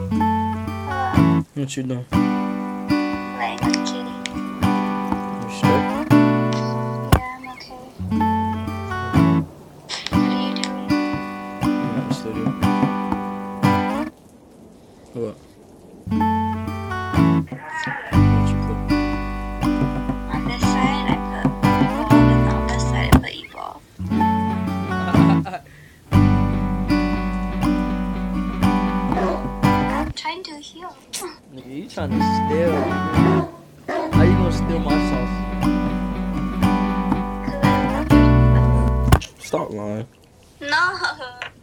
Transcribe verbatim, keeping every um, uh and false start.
Hello. What you doing? Playing with Kitty. You straight? Yeah, I'm okay. What are you doing? I'm in the studio. What? What you put? On this side, I put evolve, and on this side, I put evolve. I'm trying to heal. Nigga, you trying to steal, nigga. How you gonna steal my sauce? Cause I love your Stop lying. No.